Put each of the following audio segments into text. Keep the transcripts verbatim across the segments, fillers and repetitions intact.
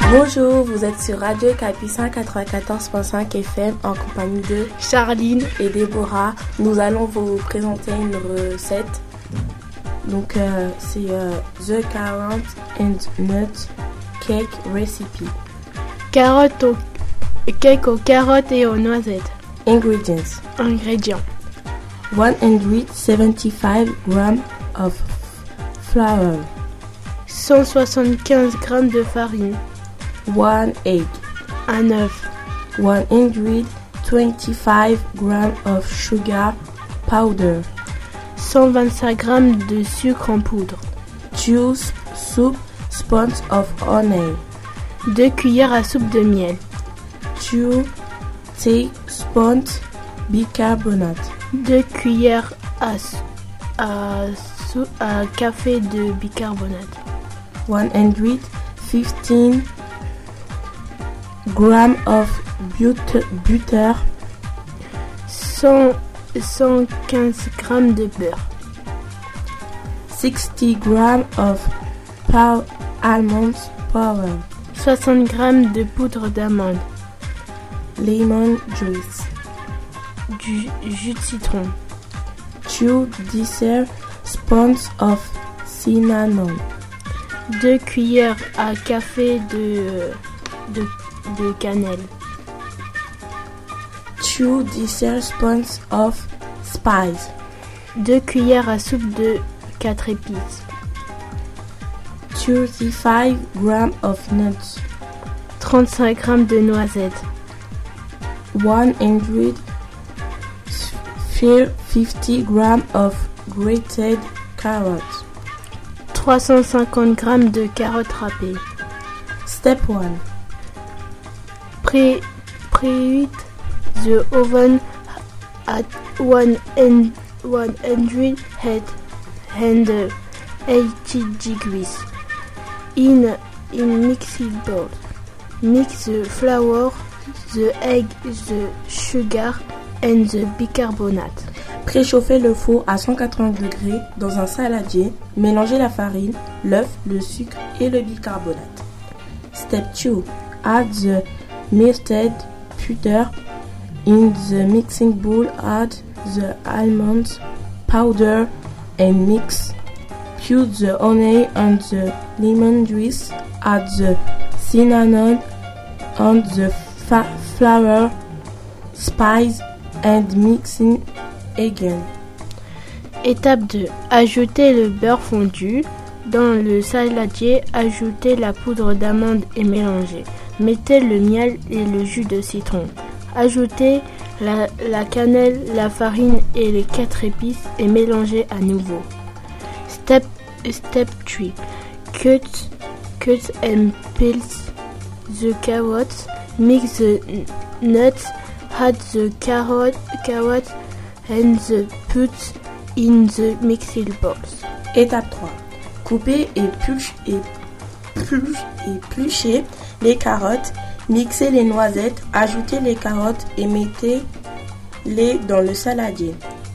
Bonjour, vous êtes sur Radio Capucin quatre-vingt-quatorze virgule cinq F M en compagnie de Charline et Déborah. Nous allons vous présenter une recette. Donc euh, c'est euh, The Carrot and Nut Cake Recipe. Carotte au cake aux carottes et aux noisettes. Ingredients. Ingrédients. one hundred seventy-five grams of flour. cent soixante-quinze grammes de farine. one egg. Un œuf. one hundred twenty-five grams of sugar powder. cent vingt-cinq grammes de sucre en poudre. two soup spoons of honey. deux cuillères à soupe de miel. two teaspoons bicarbonate. deux cuillères à, à, à café de bicarbonate. one hundred fifteen grams of butter, butter. cent, cent quinze grammes de beurre. sixty grams of pow, almond powder. soixante grammes de poudre d'amande. Lemon juice. Du jus de citron. two dessert spoons of cinnamon. deux cuillères à café de, de, de cannelle. two dessert spoons of spice. deux cuillères à soupe de quatre épices. thirty-five grams of nuts. trente-cinq grammes de noisettes. one hundred fifty grams of grated carrots. trois cent cinquante grammes de carottes râpées. Step one. Pre- preheat the oven at one hundred eighty degrees. In, in mixing bowl, mix the flour, the egg, the sugar and the bicarbonate. Préchauffez le four à cent quatre-vingts degrés dans un saladier. Mélangez la farine, l'œuf, le sucre et le bicarbonate. Step two. Add the melted butter in the mixing bowl. Add the almond powder and mix. Put the honey and the lemon juice. Add the cinnamon and the fa- flour, spice and mixing again. Étape deux. Ajoutez le beurre fondu dans le saladier. Ajoutez la poudre d'amande et mélangez. Mettez le miel et le jus de citron. Ajoutez la, la cannelle, la farine et les quatre épices et mélangez à nouveau. Step, step trois. Cut, cut and peel the carrots. Mix the nuts. Add the carrot, carrot and the put in the mixing bowls. Étape trois. Coupez et pulch et pulch et épluchez les carottes. Mixez les noisettes. Ajoutez les carottes et mettez-les dans le saladier.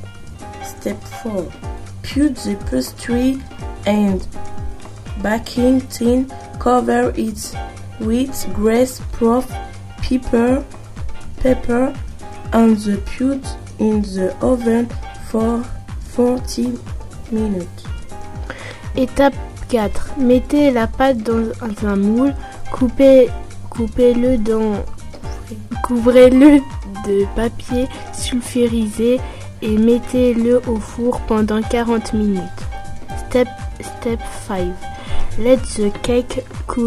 Step four. Put the pastry and baking tin. Cover it with grease, proof pepper, pepper and the put in the oven for forty minutes. Étape quatre. Mettez la pâte dans un moule. Coupez, coupez-le dans, couvrez-le de papier sulfurisé et mettez-le au four pendant quarante minutes. Step, step cinq. Let the cake cool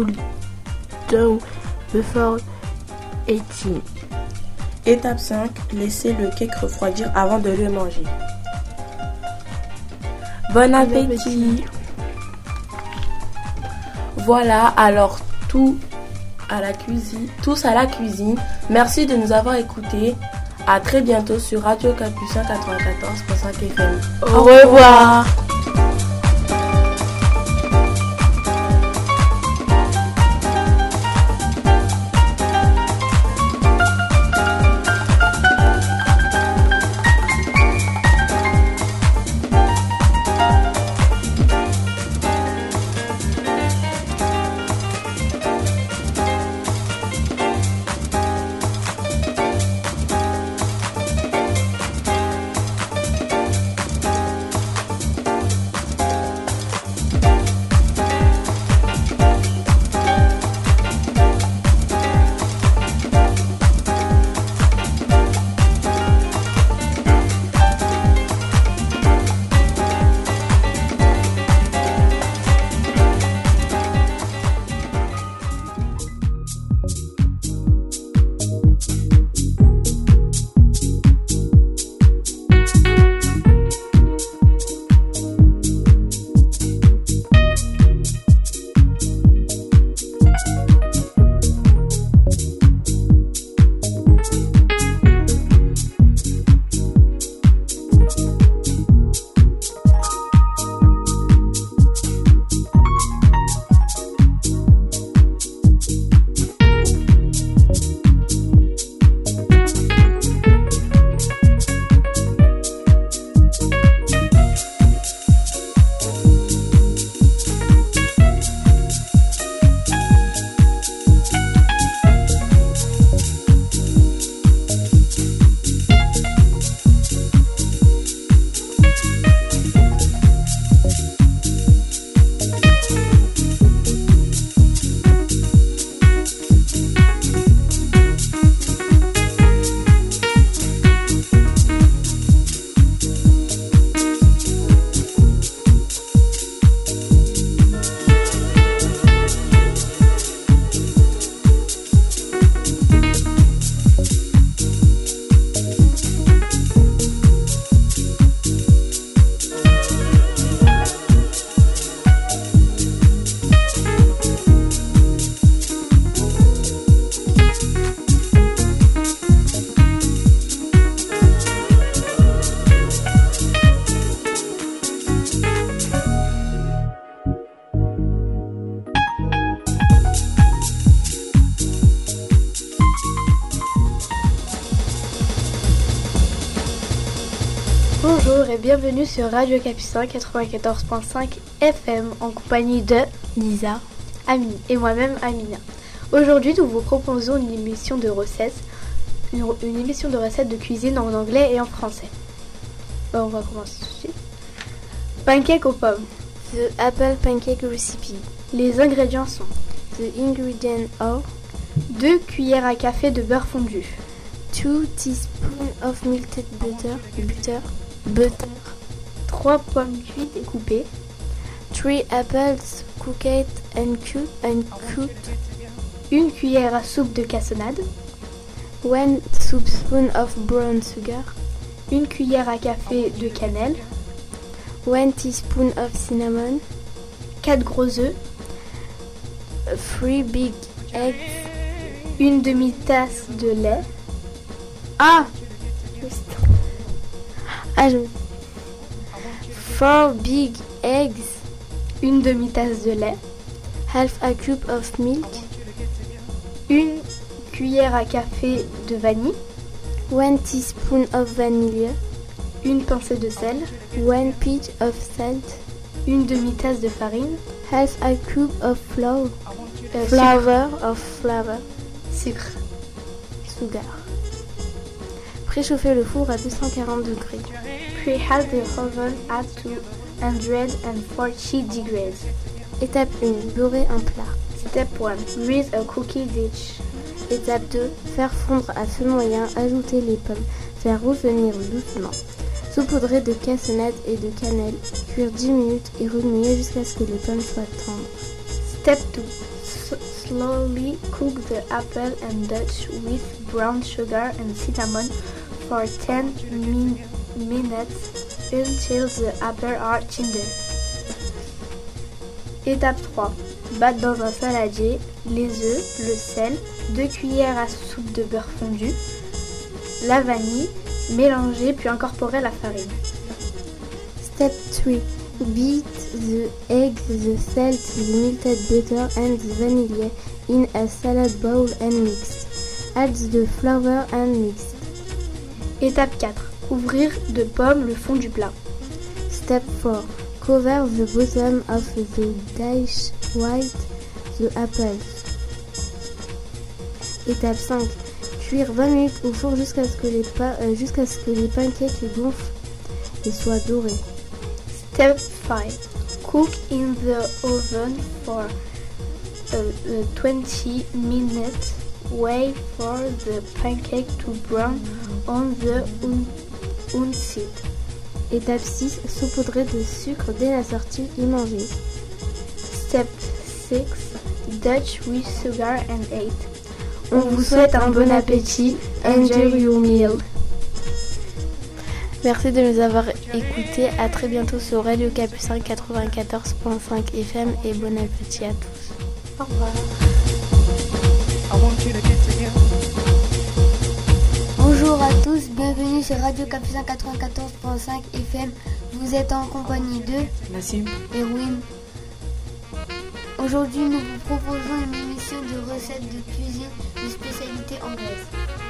down before eating. Étape cinq. Laissez le cake refroidir avant de le manger. Bon appétit. Voilà, alors tout à la cuisine, tous à la cuisine. Merci de nous avoir écoutés. À très bientôt sur Radio Capucin quatre-vingt-quatorze virgule cinq F M. Au revoir. Bonjour et bienvenue sur Radio Capucin quatre-vingt-quatorze point cinq F M en compagnie de Lisa, Amine et moi-même Amina. Aujourd'hui, nous vous proposons une émission de recettes, une, une émission de recettes de cuisine en anglais et en français. Bon, on va commencer tout de suite. Pancake aux pommes. The Apple Pancake Recipe. Les ingrédients sont The ingredients are deux cuillères à café de beurre fondu, two teaspoons of melted butter, butter, butter, trois pommes cuites et coupées, three apples cooked and cut and cut, une cuillère à soupe de cassonade, one tablespoon of brown sugar, une cuillère à café de cannelle, one teaspoon of cinnamon, quatre gros œufs, three big eggs, une demi-tasse de lait. Ah, Juste. Ah, je... four big eggs, une demi-tasse de lait, half a cup of milk, une cuillère à café de vanille, one teaspoon of vanilla, une pincée de sel, one pinch of salt, une demi-tasse de farine, half a cup of flour, euh, flour of flour, sucre. sugar. Préchauffez le four à deux cent quarante degrés. Preheat the oven at two hundred forty degrees. Étape un. Beurrer un plat. Step one. Grease a cookie dish. Étape deux. Faire fondre à feu moyen. Ajouter les pommes. Faire revenir doucement. Saupoudrer de cassonade et de cannelle. Cuire dix minutes et remuer jusqu'à ce que les pommes soient tendres. Step two. S- slowly cook the apple and Dutch with brown sugar and cinnamon for ten min- minutes until the apples are tender. Étape trois. Battre dans un saladier les œufs, le sel, deux cuillères à soupe de beurre fondu, la vanille, mélanger puis incorporer la farine. Step three. Beat the eggs, the salt, the melted butter and the vanilla in a salad bowl and mix. Add the flour and mix. Étape quatre. Couvrir de pommes le fond du plat. Step four. Cover the bottom of the dish with the apples. Étape cinq. Cuire vingt minutes au four jusqu'à ce que les, pa- euh, jusqu'à ce que les pancakes gonflent et soient dorés. Step five. Cook in the oven for uh, uh, twenty minutes. Wait for the pancake to brown on the un- inside. Étape six. Saupoudrer de sucre dès la sortie et manger. Step six. Dutch with sugar and eight. On vous souhaite un bon appétit. Enjoy your meal. Merci de nous avoir écoutés. À très bientôt sur Radio Capucin quatre-vingt-quatorze point cinq F M et bon appétit à tous. Au revoir. Bonjour à tous, bienvenue sur Radio Capucin quatre-vingt-quatorze point cinq F M. Vous êtes en compagnie de Nassim. Erwin. Aujourd'hui, nous vous proposons une émission de recettes de cuisine de spécialité anglaise.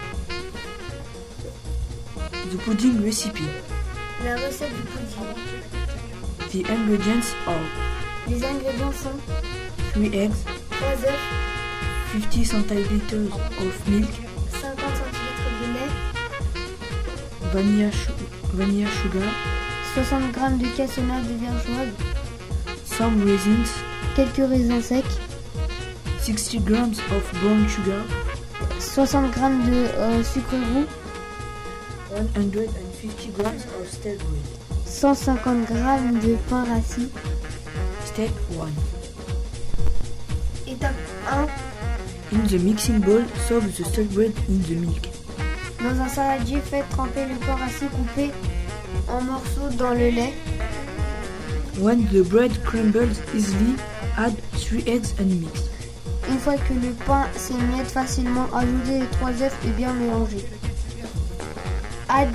The pudding recipe. La recette du pudding. The ingredients are Les ingrédients sont three eggs, trois œufs, fifty centiliters of milk, cinquante centilitres de lait, vanilla, su- vanilla sugar, soixante grammes de cassonade de vergeode, some raisins, quelques raisins secs, sixty grams of brown sugar, soixante grammes de euh, sucre roux, one hundred fifty grams of stale bread. cent cinquante grammes de pain rassis. Step one. Étape un. In the mixing bowl, soak the stale bread in the milk. Dans un saladier, faites tremper le pain rassis coupé en morceaux dans le lait. When the bread crumbles easily, add three eggs and mix. Une fois que le pain s'émiette facilement, ajoutez les trois œufs et bien mélanger. Add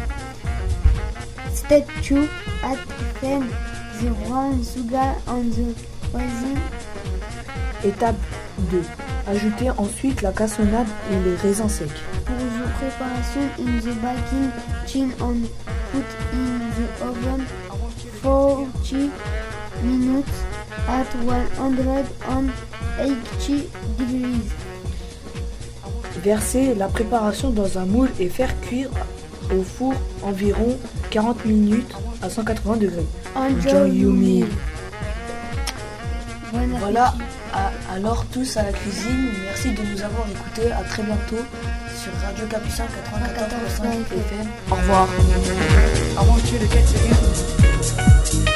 Step two. Add then the brown sugar on the raisin. Étape deux. Ajoutez ensuite la cassonade et les raisins secs. Pour the preparation in the baking tin and put in the the oven forty minutes at one hundred eighty degrees. Verser la préparation dans un moule et faire cuire au four environ quarante minutes à cent quatre-vingts degrés. Enjoy your meal. Bon Voilà, appétit. à- alors tous à la cuisine, merci de nous avoir écoutés, à très bientôt sur Radio Capucin quatre-vingt-quatorze virgule cinq F M. Au revoir. I want you to get together.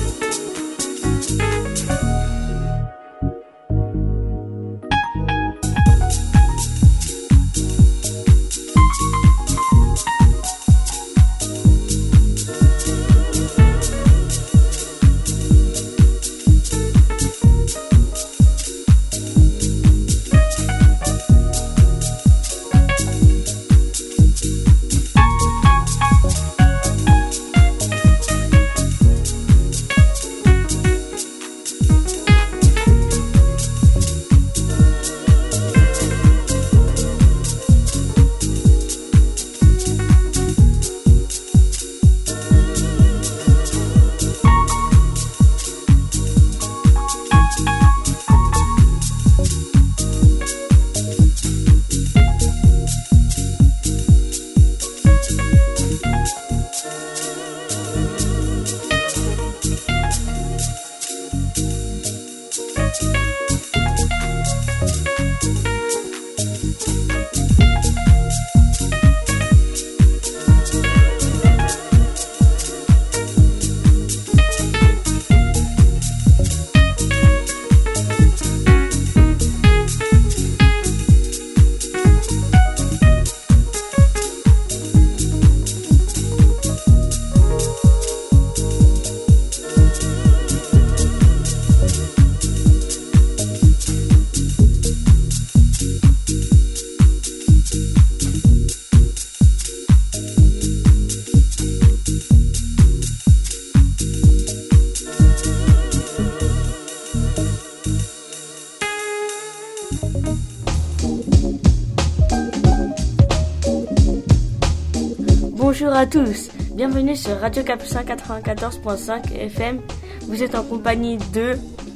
Bonjour à tous, bienvenue sur Radio Capucin quatre-vingt-quatorze virgule cinq F M. Vous êtes en compagnie de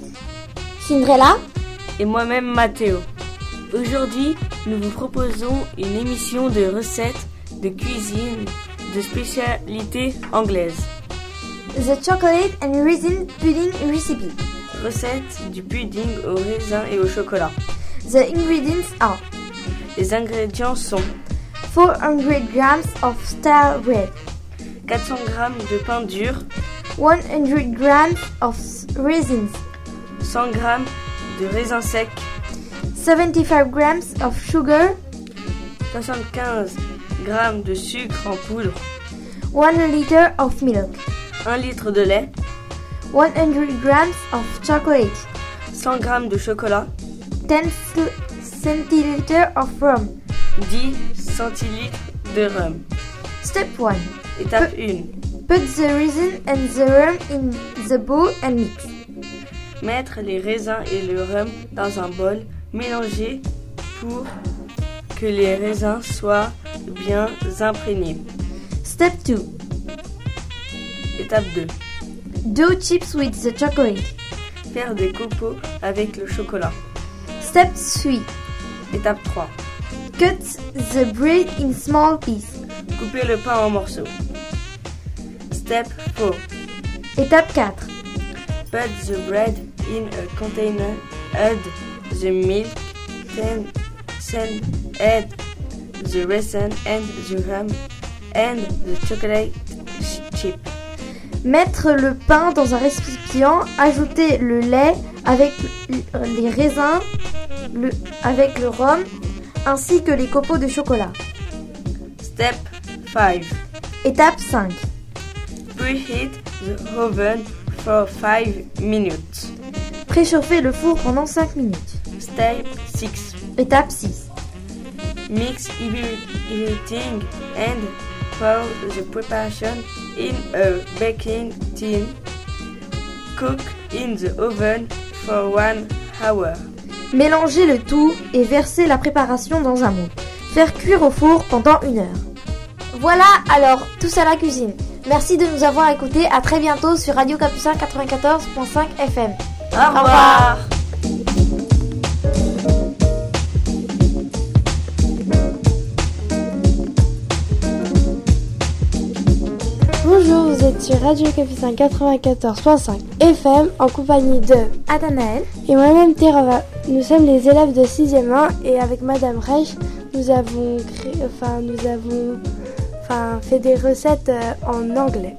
Cinderella et moi-même Mathéo. Aujourd'hui, nous vous proposons une émission de recettes, de cuisine, de spécialités anglaises. The chocolate and raisin pudding recipe. Recette du pudding au raisin et au chocolat. The ingredients are Les ingrédients sont four hundred grams of stale bread, quatre cents grammes de pain dur, one hundred grams of raisins, cent grammes de raisins secs, seventy-five grams of sugar, soixante-quinze grammes de sucre en poudre, one liter of milk, un litre de lait, one hundred grams of chocolate, cent grammes de chocolat, ten centiliters of rum. dix centilitres de rhum. Step one. Étape un. Put the raisin and the rum in the bowl and mix. Mettre les raisins et le rhum dans un bol, mélanger pour que les raisins soient bien imprégnés. Step two. Étape deux. Do chips with the chocolate. Faire des copeaux avec le chocolat. Step three. Étape trois. Cut the bread in small pieces. Couper le pain en morceaux. Step four. Étape quatre. Put the bread in a container, add the milk, then, then add the raisin and the rum and the chocolate chip. Mettre le pain dans un récipient, ajouter le lait avec les raisins, le, avec le rhum, ainsi que les copeaux de chocolat. Step five. Étape cinq. Preheat the oven for five minutes. Préchauffer le four pendant cinq minutes. Step six. Étape six. Mix everything and pour the preparation in a baking tin. Cook in the oven for one hour. Mélanger le tout et verser la préparation dans un moule. Faire cuire au four pendant une heure. Voilà alors, tous à la cuisine. Merci de nous avoir écoutés. À très bientôt sur Radio Capucin quatre-vingt-quatorze virgule cinq F M. Au revoir. Au revoir. Bonjour, vous êtes sur Radio Capucin quatre-vingt-quatorze virgule cinq F M en compagnie de Athanaël et moi-même Terava. Nous sommes les élèves de sixième un et avec Madame Reich, nous avons créé, enfin nous avons enfin fait des recettes euh, en anglais.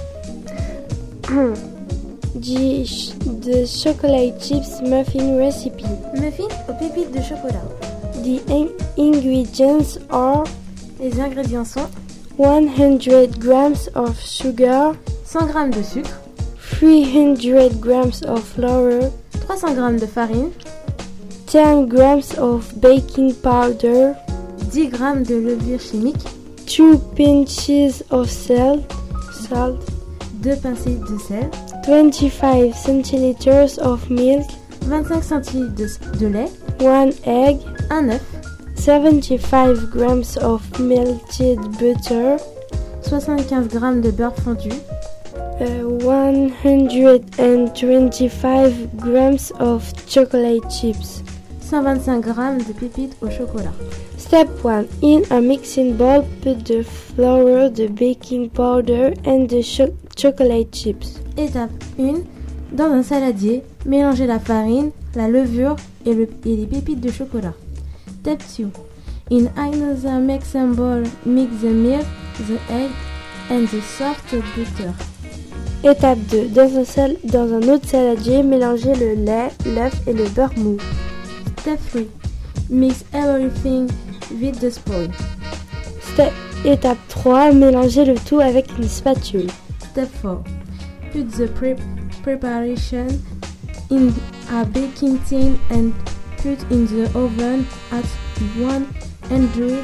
du, the chocolate chips muffin recipe. Muffin aux pépites de chocolat. The in- ingredients are Les ingrédients sont one hundred grams of sugar, cent grammes de sucre, three hundred grams of flour, trois cents grammes de farine, ten grams of baking powder, dix grammes de levure chimique, two pinches of salt, salt, deux pincées de sel, twenty-five centiliters of milk, vingt-cinq centilitres de, de lait, one egg, un œuf, seventy-five grams of melted butter, soixante-quinze grammes de beurre fondu, uh, one hundred twenty-five grams of chocolate chips. cent vingt-cinq grammes de pépites au chocolat. Step one. In a mixing bowl, put the flour, the baking powder and the cho- chocolate chips. Étape un. Dans un saladier, mélangez la farine, la levure et, le, et les pépites de chocolat. Step deux. In another mixing bowl, mix the milk, the egg and the soft butter. Étape deux. Dans un, sal- dans un autre saladier, mélangez le lait, l'œuf et le beurre mou. Step trois. Mix everything with the spoon. Step- Étape trois. Mélangez le tout avec une spatule. Step four. Put the pre- preparation in a baking tin and put in the oven at one hundred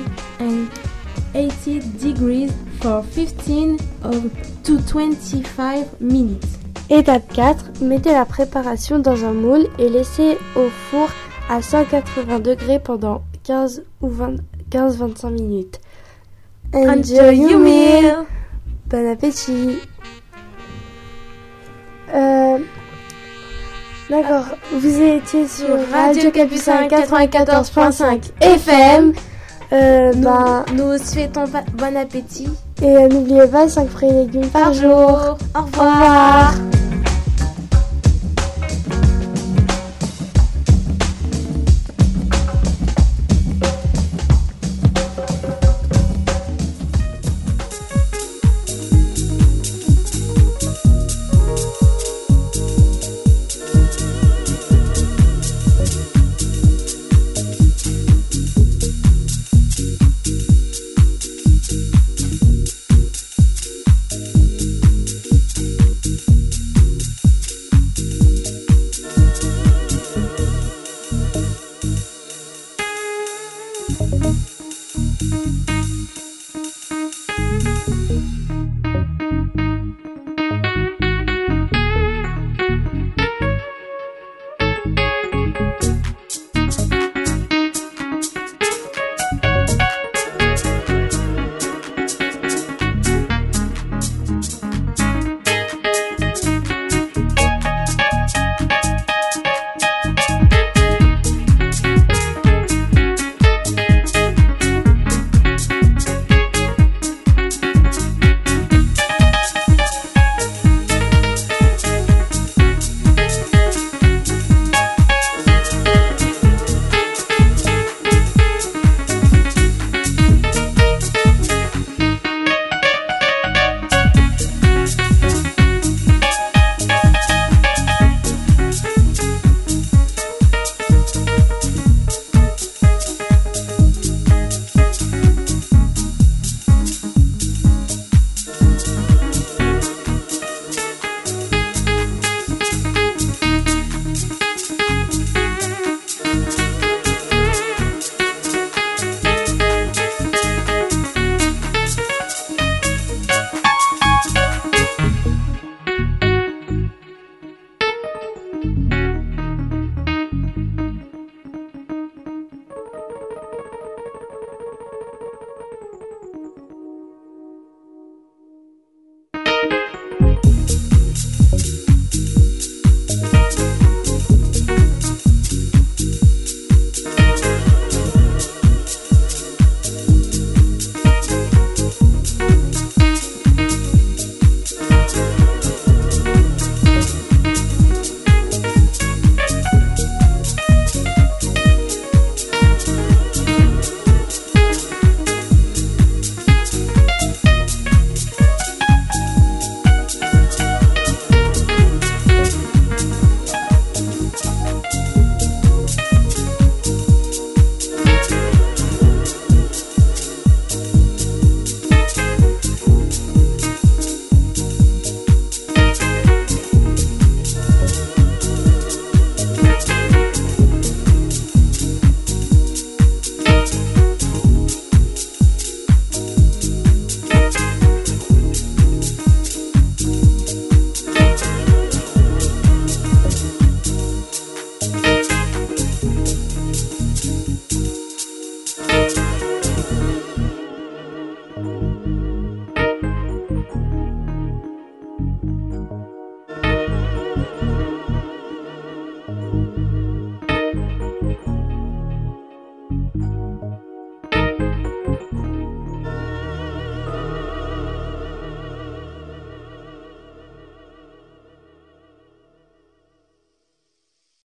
eighty degrees for fifteen to twenty-five minutes. Étape quatre. Mettez la préparation dans un moule et laissez au four à cent quatre-vingts degrés pendant quinze ou quinze à vingt-cinq minutes. Enjoy your meal! Bon appétit! Euh, D'accord, vous étiez sur Radio Capucin quatre-vingt-quatorze virgule cinq F M. Euh, Nous, bah, nous souhaitons bon appétit et euh, n'oubliez pas cinq fruits et légumes par jour. Au revoir. Au revoir.